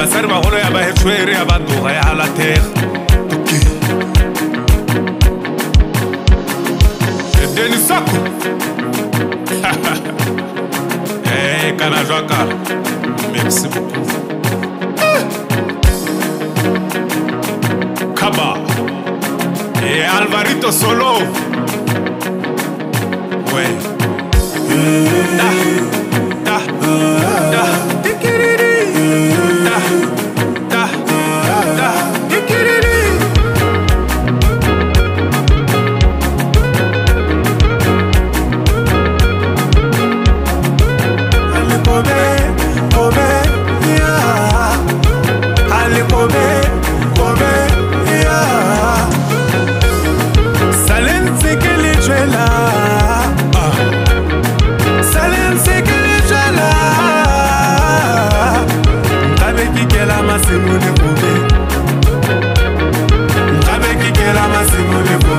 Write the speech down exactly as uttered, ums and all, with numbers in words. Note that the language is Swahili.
basari bagolo ya bahetswere ya badoga ya alathega edeni sako eh kana jwaka merci beaucoup Kaba et Alvarito Solo ouais da da da dikiriri da da da dikiriri ale kobe kobe ya ale kobe kobe ya salen sekele jwela Masimu de Kobe, Nkabe kikela masimu de Kobe.